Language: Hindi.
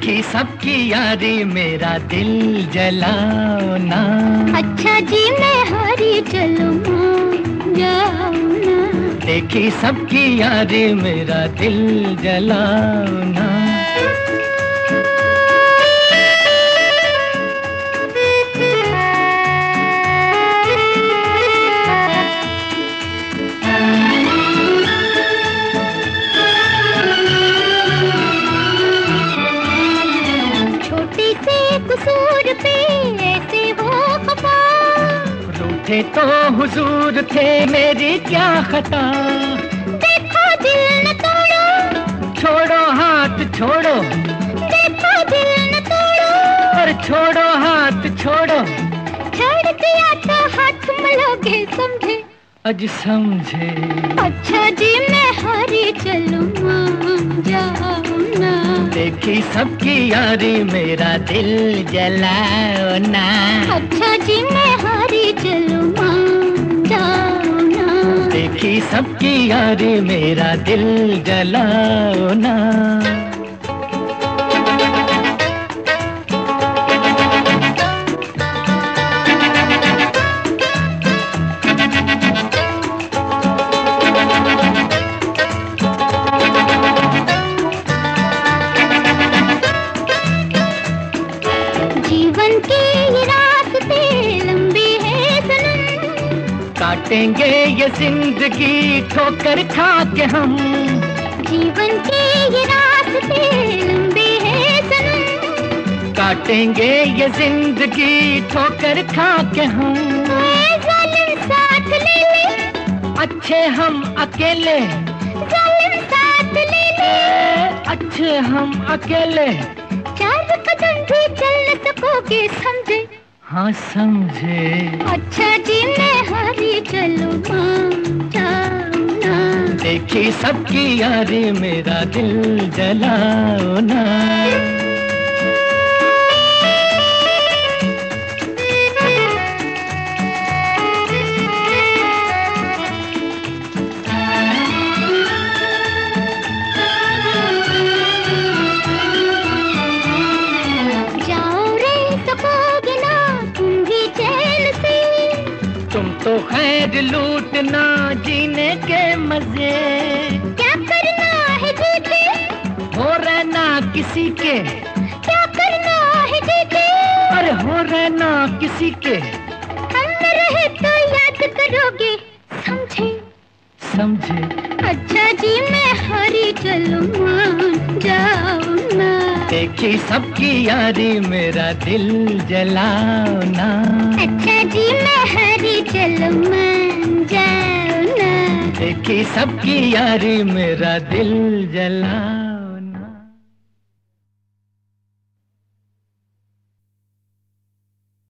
देखी सबकी यारी मेरा दिल जलाओ ना। अच्छा जी मैं हारी चलूं जाओ ना। देखी सबकी यारी मेरा दिल जलाओ ना। कसूर पे ऐसे हो खफा, रूठे तो हुजूर थे मेरी क्या खता। देखो दिल न तोड़ो, छोड़ो हाथ छोड़ो, देखो दिल न तोड़ो, और छोड़ो हाथ छोड़ो। छोड़ दिया तो हाथ मलोगे समझे, अज समझे। अच्छा जी मैं हारी चलूं जाओ ना। देखी सबकी यारी मेरा दिल जलाओ ना। अच्छा जी मैं हारी चलूं जाओ ना। देखी सबकी यारी मेरा दिल जलाओ ना। जीवन के ये रास्ते लंबे हैं सनम, काटेंगे ये जिंदगी ठोकर खा के हम। जीवन के ये रास्ते लंबे हैं सनम, काटेंगे ये जिंदगी ठोकर खा के हम। जालिम साथ ले ले, अच्छे हम अकेले, जालिम साथ ले ले, अच्छे हम अकेले। चार कदम भी चल न सकोगे समझे, हाँ समझे। अच्छा जी मैं हारी चलूं जाओ ना। देखी सबकी यारी मेरा दिल जलाओ ना। तुम तो खैर लूटना जीने के मजे। क्या करना है जीते, हो रहना किसी के। क्या करना है जीते, अरे हो रहना किसी के। हम न रहे तो याद करोगे समझे, समझे। अच्छा जी मैं हारी चलूं जाओ ना। देखी सबकी यारी मेरा दिल जलाओ ना। अच्छा जी मैं हारी चलूं जाओ ना। देखी सबकी यारी मेरा दिल जलाओ।